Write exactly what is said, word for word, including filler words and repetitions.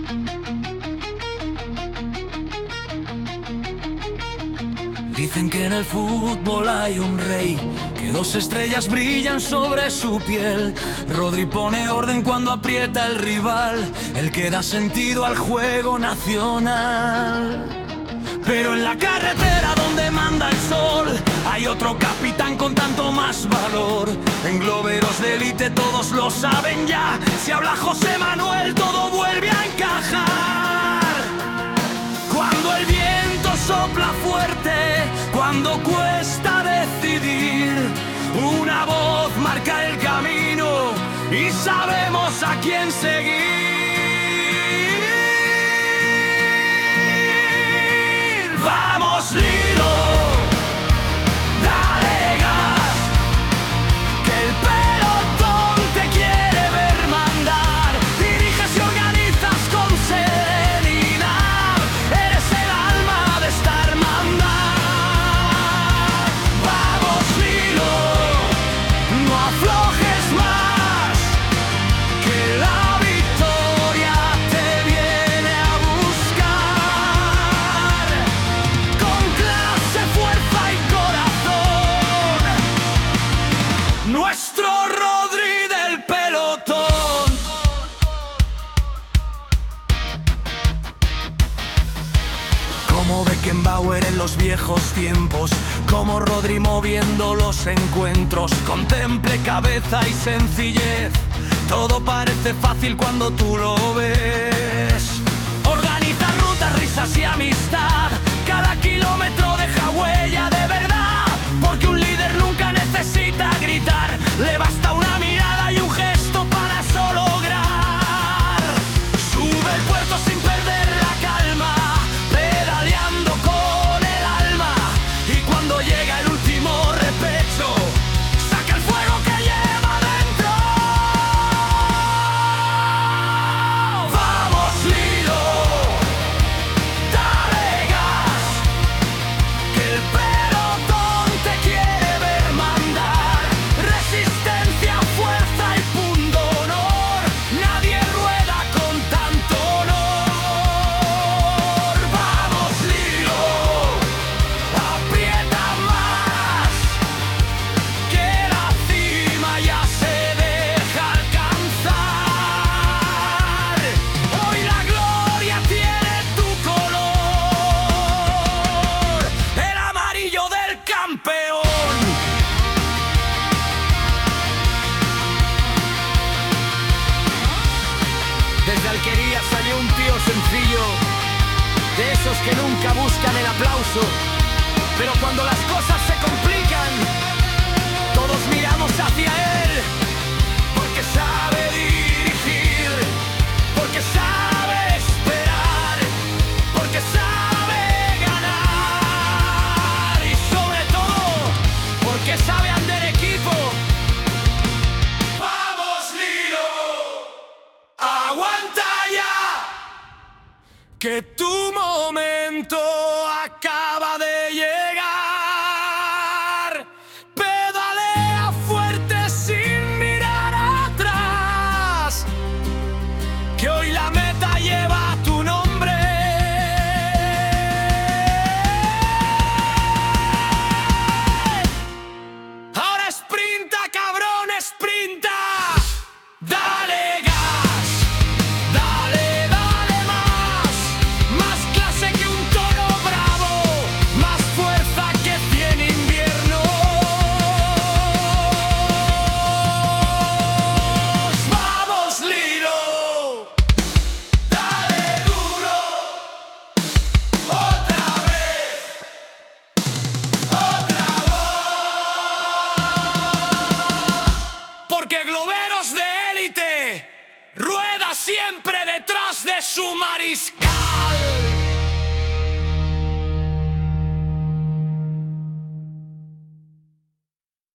Dicen que en el fútbol hay un rey, que dos estrellas brillan sobre su piel. Rodri pone orden cuando aprieta el rival, el que da sentido al juego nacional. Pero en la carretera donde manda el sol hay otro capitán con tanto más valor. En globeros de élite todos lo saben ya, si habla José Manuel todo vuelve a encajar. Cuando el viento sopla fuerte, cuando cuesta decidir, una voz marca el camino y sabemos a quién seguir. ¡Vamos, Lilo! ¡Dale gas! Que el pelotón te quiere ver mandar. Diriges y organizas con serenidad. Eres el alma de esta hermandad. ¡Vamos, Lilo! No aflojes más, que la victoria te viene a buscar. Con clase, fuerza y corazón, nuestro Rodri del pelotón. Como Beckenbauer en los viejos tiempos, como Rodri moviendo los encuentros, con temple, cabeza y sencillez. Todo parece fácil cuando tú lo ves. Organiza rutas, risas y amistad. Cada kilómetro deja huella de verdad, porque un líder nunca necesita gritar. Le basta una mirada y un gesto para eso lograr. Sube el puerto sin perder la calma, pedaleando con el alma. Y cuando llega el último repecho, saca el fuego que lleva dentro. Vamos, Lilo, dale gas, que el pelotón te quiere ver mandar. Resistencia, fuerza y punto honor, nadie rueda con tanto honor. Vamos, Lilo, aprieta más, que la cima ya se deja alcanzar. Hoy la gloria tiene tu color, el amarillo del campeón. Desde Alquería salió un tío sencillo, de esos que nunca buscan el aplauso, pero cuando las cosas se complican, todos miramos hacia él, porque sabe dirigir, porque sabe esperar, porque sabe ganar y sobre todo, porque sabe andar equipo. ¡Vamos, Lilo! ¡Aguanta ya! Que tu momento acaba de llegar. Pedalea fuerte sin mirar atrás, que hoy la meta lleva tu nombre. Ahora sprinta, cabrón, sprinta. Dale gas, dale, dale más. Más clase que un toro bravo, más fuerza que cien inviernos. Vamos, Lilo, dale duro, otra vez, otra voz. Porque globeros de élite rueda siempre detrás de su mariscal.